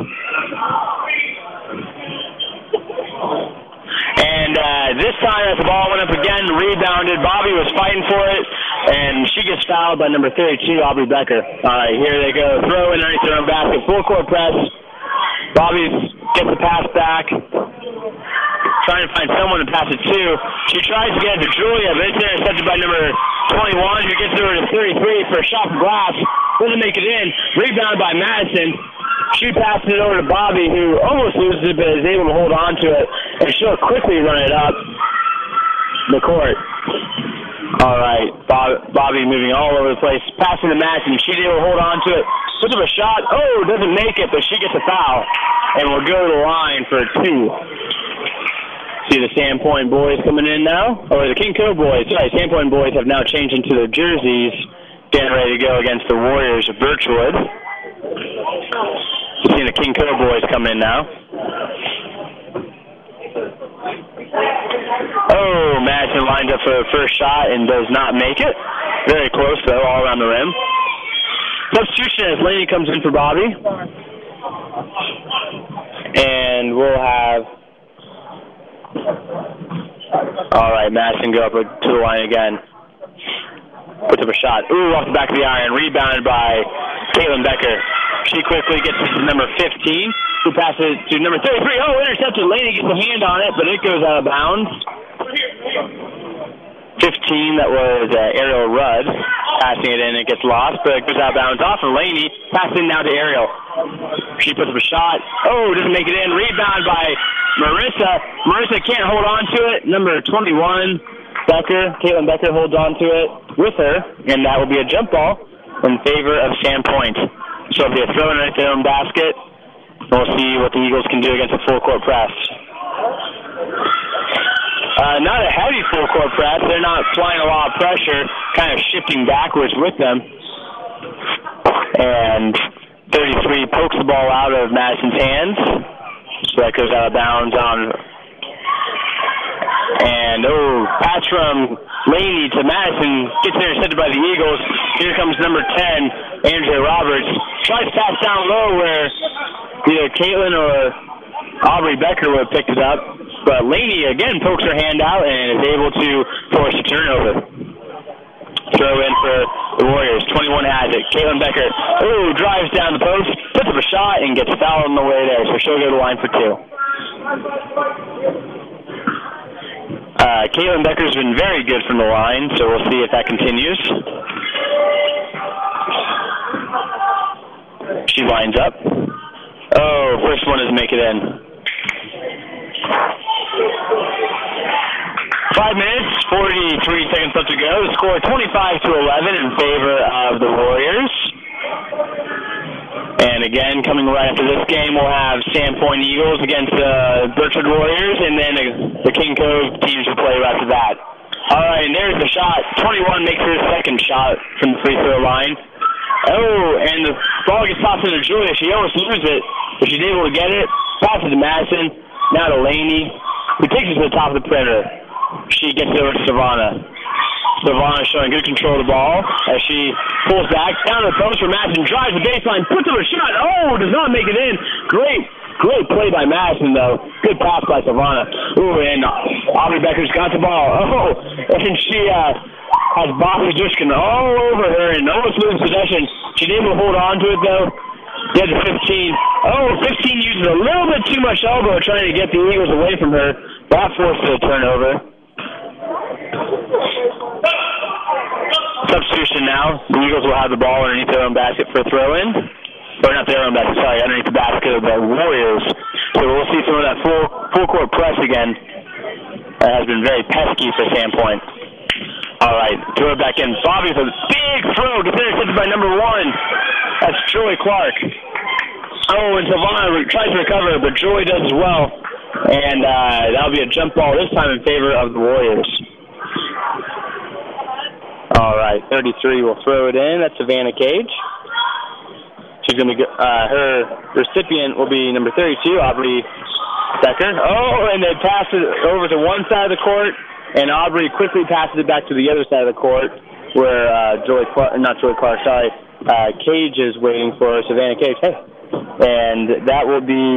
And this time as the ball went up again, rebounded. Bobby was fighting for it, and she gets fouled by number 32, Aubrey Becker. All right, here they go. Throw in underneath their own basket. Full court press. Bobby gets the pass back. Trying to find someone to pass it to. She tries to get it to Julia, but it's intercepted by number 21, who gets over to 33 for a shot from glass. Doesn't make it in. Rebound by Madison. She passes it over to Bobby, who almost loses it, but is able to hold on to it, and she'll quickly run it up the court. All right, Bobby moving all over the place, passing to Madison. She's able to hold on to it, puts up a shot. Doesn't make it, but she gets a foul, and will go to the line for 2. See the Sandpoint boys coming in now, or the King Cove boys. Sorry, Sandpoint boys have now changed into their jerseys, getting ready to go against the Warriors of Birchwood. You've seen the King Cove boys come in now. Madison lines up for the first shot and does not make it. Very close, though, all around the rim. Substitution as Laney comes in for Bobby. And we'll have... All right, Madison go up to the line again. Puts up a shot. Off the back of the iron. Rebounded by Caitlin Becker. She quickly gets to number 15, who passes to number 33. Intercepted. Laney gets a hand on it, but it goes out of bounds. 15, that was Ariel Rudd. Passing it in, it gets lost, but it goes out of bounds off of Laney. Passing now to Ariel. She puts up a shot. Doesn't make it in. Rebound by Marissa. Marissa can't hold on to it. Number 21, Becker. Caitlin Becker holds on to it with her, and that will be a jump ball in favor of Sandpoint. So it'll be a throw in at their own basket. We'll see what the Eagles can do against a full court press. Not a heavy full court press. They're not applying a lot of pressure, kind of shifting backwards with them. And 33 pokes the ball out of Madison's hands. So that goes out of bounds on. And pass from Laney to Madison, gets intercepted by the Eagles. Here comes number 10, Andrea Roberts. Tries to pass down low where either Caitlin or Aubrey Becker would have picked it up. But Laney again pokes her hand out and is able to force a turnover. Throw in for the Warriors. 21 has it. Caitlin Becker, drives down the post, puts up a shot, and gets fouled on the way there. So she'll go to the line for 2. Caitlin Becker's been very good from the line, so we'll see if that continues. She lines up. First one doesn't make it in. 5 minutes, 43 seconds left to go. The score 25-11 in favor of the Warriors. And again, coming right after this game, we'll have Sandpoint Eagles against the Birchwood Warriors, and then the King Cove teams will play right after that. All right, and there's the shot. 21 makes her second shot from the free throw line. Oh, and the ball gets tossed into Julia. She almost loses it, but she's able to get it. Passes to Madison. Now to Laney, who takes it to the top of the perimeter. She gets it over to Savannah. Savannah showing good control of the ball as she pulls back. Down to the post for Madison. Drives the baseline. Puts up a shot. Oh, does not make it in. Great play by Madison, though. Good pass by Savannah. Ooh, and Aubrey Becker's got the ball. Oh, and she has Bobby Dushkin all over her and almost loses possession. She's able to hold on to it, though. Gets to 15. Oh, 15 uses a little bit too much elbow trying to get the Eagles away from her. That forces a turnover. Substitution now. The Eagles will have the ball underneath their own basket for a throw-in. Or not their own basket, sorry, underneath the basket of the Warriors. So we'll see some of that full court press again. That has been very pesky for Sandpoint. All right, throw it back in. Bobby with a big throw, gets intercepted by number 1. That's Joy Clark. Oh, and Savannah tries to recover, but Joy does as well. And that'll be a jump ball this time in favor of the Warriors. All right, 33 will throw it in. That's Savannah Cage. She's going to be, her recipient will be number 32, Aubrey Becker. Oh, and they pass it over to one side of the court, and Aubrey quickly passes it back to the other side of the court where Cage is waiting for Savannah Cage. Hey. And that will be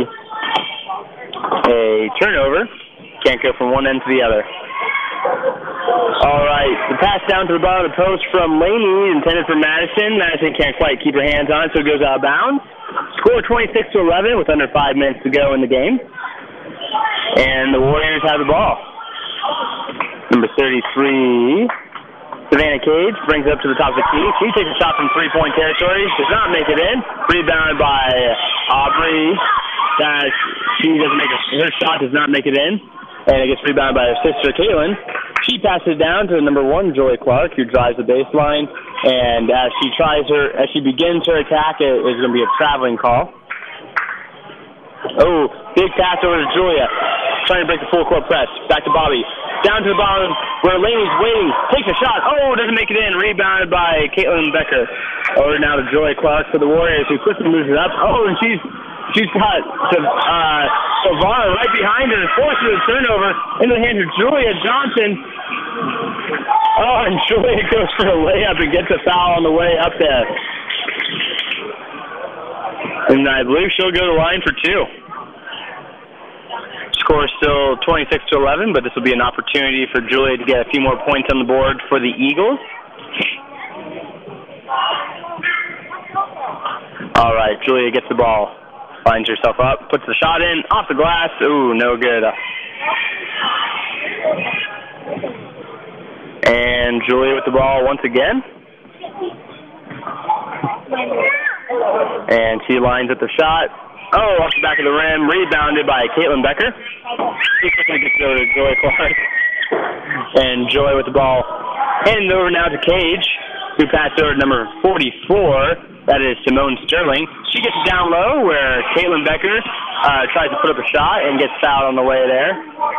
a turnover. Can't go from one end to the other. All right, the pass down to the bottom of the post from Laney, intended for Madison. Madison can't quite keep her hands on it, so it goes out of bounds. Score 26-11 with under 5 minutes to go in the game. And the Warriors have the ball. Number 33, Savannah Cage, brings it up to the top of the key. She takes a shot from three-point territory. Does not make it in. Rebounded by Aubrey. She doesn't make her shot does not make it in. And it gets rebounded by her sister, Caitlin. She passes it down to number 1, Joy Clark, who drives the baseline. And as she begins her attack, it is going to be a traveling call. Oh, big pass over to Julia. Trying to break the full court press. Back to Bobby. Down to the bottom where Laney's waiting. Takes a shot. Oh, doesn't make it in. Rebounded by Caitlin Becker. Over now to Joy Clark for the Warriors, who quickly moves it up. Oh, and she's got Savannah right behind her and forces a turnover into the hands of Julia Johnson. Oh, and Julia goes for a layup and gets a foul on the way up there. And I believe she'll go to the line for 2. Score is still 26-11, but this will be an opportunity for Julia to get a few more points on the board for the Eagles. All right, Julia gets the ball. Finds herself up, puts the shot in, off the glass. Ooh, no good. And Julia with the ball once again. And she lines up the shot. Oh, off the back of the rim, rebounded by Caitlin Becker. She's going to get over to Joy Clark. And Joy with the ball. Handing it over now to Cage, who passed over to number 44. That is Simone Sterling. She gets down low where Caitlin Becker tries to put up a shot and gets fouled on the way there.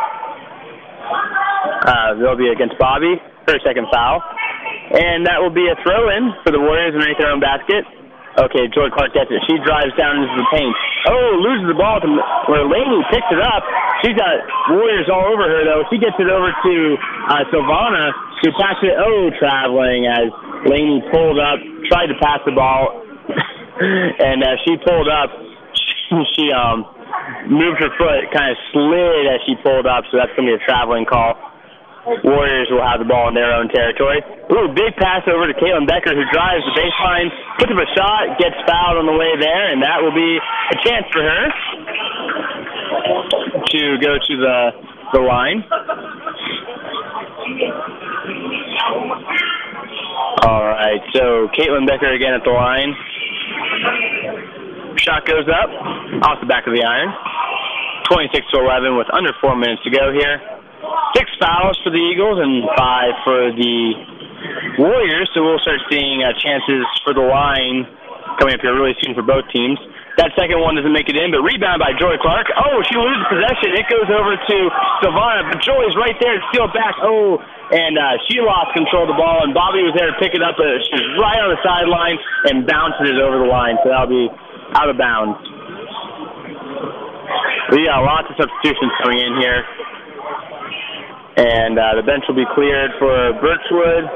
That'll be against Bobby, her second foul. And that will be a throw-in for the Warriors underneath their own basket. Okay, Joy Clark gets it. She drives down into the paint. Oh, loses the ball to where Laney picks it up. She's got Warriors all over her, though. She gets it over to Savannah, who passes it, traveling as Laney pulled up, tried to pass the ball, and as she pulled up, she moved her foot, kind of slid as she pulled up, so that's going to be a traveling call. Warriors will have the ball in their own territory. Ooh, big pass over to Caitlin Becker, who drives the baseline, puts up a shot, gets fouled on the way there, and that will be a chance for her to go to the line. All right, so Caitlin Becker again at the line. Shot goes up, off the back of the iron. 26-11 with under 4 minutes to go here. 6 fouls for the Eagles and 5 for the Warriors, so we'll start seeing chances for the line coming up here really soon for both teams. That second one doesn't make it in, but rebound by Joy Clark. Oh, she loses possession. It goes over to Savannah, but Joy's right there to steal it back. Oh, and she lost control of the ball, and Bobby was there to pick it up, but she was right on the sideline and bounced it over the line, so that'll be out of bounds. We got lots of substitutions coming in here, and the bench will be cleared for Birchwood,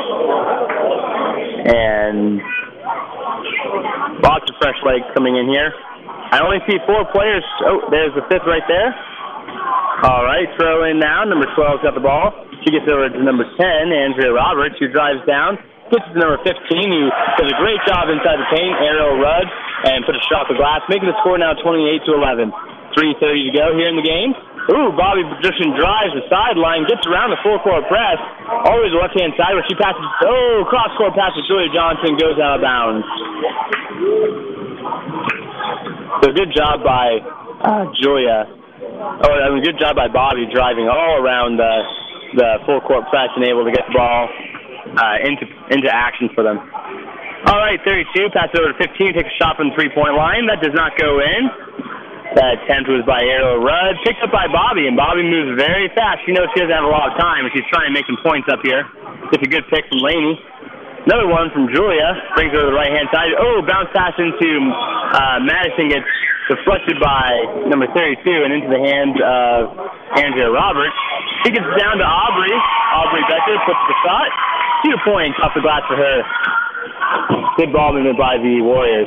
and lots of fresh legs coming in here. I only see 4 players. Oh, there's the 5th right there. All right, throw in now. Number 12's got the ball. She gets over to number 10, Andrea Roberts, who drives down. Gets to number 15, who does a great job inside the paint, Ariel Rudd, and put a shot off the glass, making the score now 28-11. 3:30 to go here in the game. Ooh, Bobby Patrician drives the sideline, gets around the full-court press, always the left-hand side where she passes. Oh, cross-court pass to Julia Johnson, goes out of bounds. So good job by Julia. Good job by Bobby driving all around the full-court press and able to get the ball into action for them. All right, 32, pass it over to 15, takes a shot from the three-point line. That does not go in. That attempt was by Ariel Rudd, picked up by Bobby, and Bobby moves very fast. She knows she doesn't have a lot of time, and she's trying to make some points up here. It's a good pick from Laney. Another one from Julia, brings her to the right-hand side. Oh, bounce pass into Madison, gets deflected by number 32 and into the hands of Andrea Roberts. She gets down to Aubrey. Aubrey Becker puts the shot. 2 points off the glass for her. Good ball movement by the Warriors.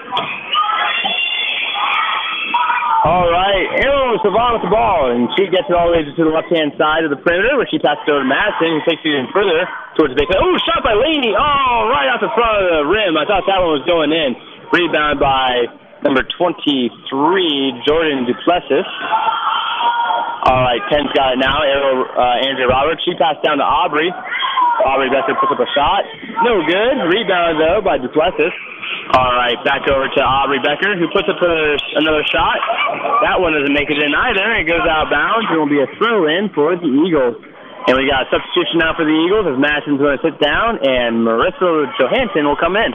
All right, Ariel Savant with the ball, and she gets it all the way to the left-hand side of the perimeter, where she passes it over to Madison, who takes it even further towards the baseline. Oh, shot by Laney. Oh, right off the front of the rim. I thought that one was going in. Rebound by number 23, Jordan Duplessis. All right, 10's got it now. Andrea Roberts. She passed down to Aubrey. Aubrey Becker puts up a shot. No good. Rebound, though, by Duplessis. All right, back over to Aubrey Becker, who puts up another shot. That one doesn't make it in either. It goes out of bounds. It will be a throw-in for the Eagles. And we got a substitution now for the Eagles as Madison's going to sit down, and Marissa Johansson will come in.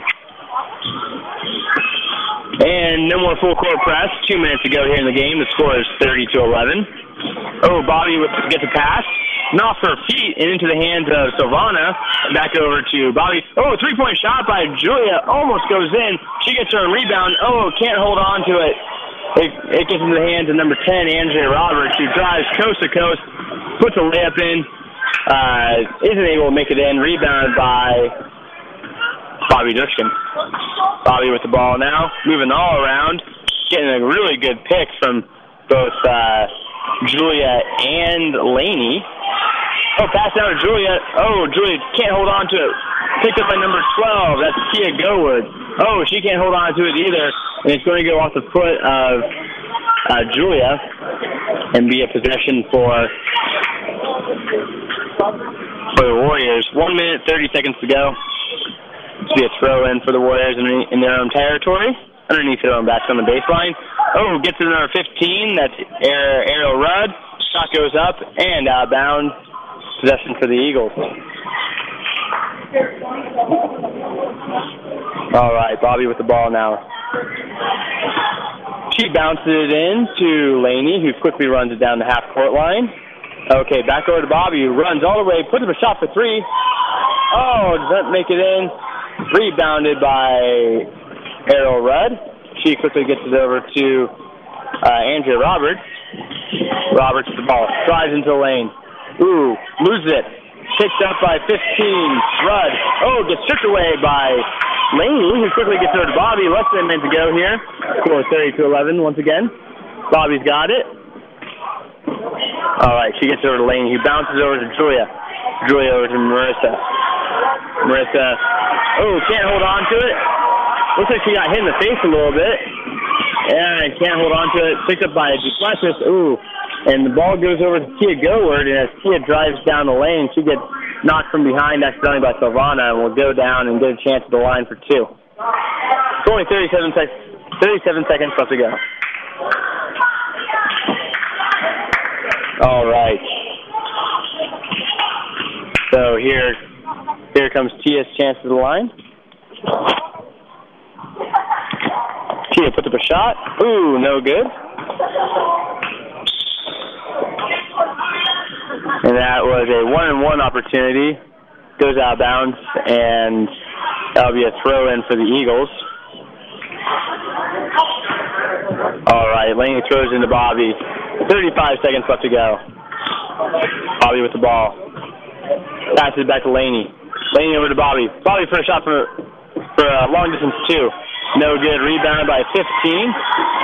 And no more full-court press. 2 minutes to go here in the game. The score is 30-11. Oh, Bobby gets a pass. Off her feet and into the hands of Silvana. Back over to Bobby. Oh, 3-point shot by Julia. Almost goes in. She gets her rebound. Oh, can't hold on to it. It gets into the hands of number 10, Andrea Roberts, who drives coast to coast, puts a layup in, isn't able to make it in. Rebounded by Bobby Dushkin. Bobby with the ball now, moving all around, getting a really good pick from both Julia and Laney. Oh, pass down to Julia. Oh, Julia can't hold on to it. Picked up by number 12. That's Kia Goward. Oh, she can't hold on to it either. And it's going to go off the foot of Julia and be a possession for the Warriors. 1 minute, 30 seconds to go. It's be a throw-in for the Warriors in their own territory. Underneath their own basket on the baseline. Oh, gets to number 15. That's Ariel Rudd. Shot goes up and out of bounds. Possession for the Eagles. All right, Bobby with the ball now. She bounces it in to Laney, who quickly runs it down the half-court line. Okay, back over to Bobby, who runs all the way, puts up a shot for 3. Oh, doesn't make it in. Rebounded by Ariel Rudd. She quickly gets it over to Andrea Roberts. Roberts with the ball. Drives into the lane. Ooh, loses it. Picked up by 15. Rudd. Oh, gets stripped away by Laney, who quickly gets over to Bobby. Less than a minute to go here. Score 30-11 once again. Bobby's got it. All right, she gets over to Laney. He bounces over to Julia. Julia over to Marissa. Marissa. Oh, can't hold on to it. Looks like she got hit in the face a little bit. And can't hold on to it. Picked up by Duplessis. Ooh. And the ball goes over to Kia Goward, and as Kia drives down the lane, she gets knocked from behind accidentally by Silvana and will go down and get a chance at the line for 2. It's only 37 seconds left to go. All right. So here comes Tia's chance at the line. Tia puts up a shot. Ooh, no good. And that was a 1-and-1 opportunity. Goes out of bounds, and that'll be a throw-in for the Eagles. All right, Laney throws into Bobby. 35 seconds left to go. Bobby with the ball. Passes it back to Laney. Laney over to Bobby. Bobby for a shot for long distance 2. No good. Rebounded by 15.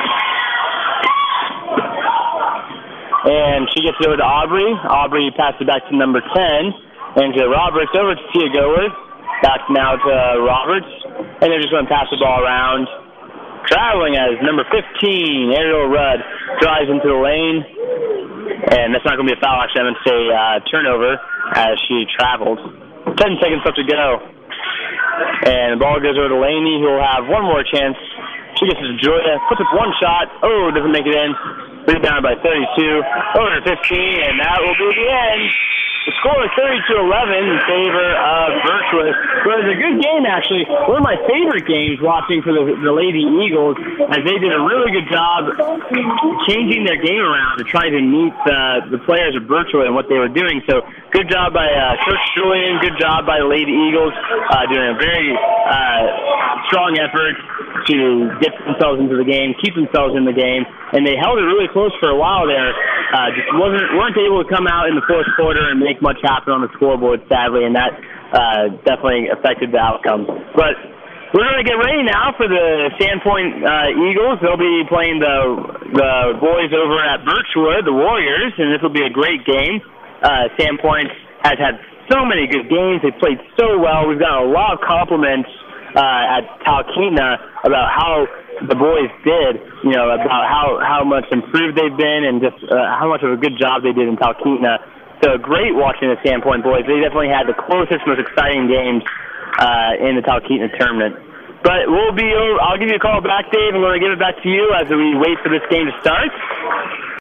And she gets it over to Aubrey. Aubrey passes it back to number 10. Angela Roberts over to Tia Gower. Back now to Roberts. And they're just going to pass the ball around. Traveling as number 15, Ariel Rudd, drives into the lane. And that's not going to be a foul, actually. I'm going to say turnover as she traveled. 10 seconds left to go. And the ball goes over to Laney, who will have one more chance. She gets it to Julia, puts up one shot. Oh, doesn't make it in. Rebounded by 32. Over to 15, and that will be the end. The score is 32-11 in favor of Birchwood. It was a good game, actually. One of my favorite games watching for the Lady Eagles, as they did a really good job changing their game around to try to meet the players of Birchwood and what they were doing. So good job by Coach Julian. Good job by the Lady Eagles, doing a very strong effort to get themselves into the game, keep themselves in the game, and they held it really close for a while there. Just weren't able to come out in the fourth quarter and make much happen on the scoreboard, sadly, and that definitely affected the outcome. But we're going to get ready now for the Sandpoint Eagles. They'll be playing the boys over at Birchwood, the Warriors, and this will be a great game. Sandpoint has had so many good games. They played so well. We've got a lot of compliments at Talkeetna about how the boys did, about how much improved they've been and just how much of a good job they did in Talkeetna. So great watching the Sandpoint boys. They definitely had the closest, most exciting games in the Talkeetna tournament. But I'll give you a call back, Dave. I'm going to give it back to you as we wait for this game to start.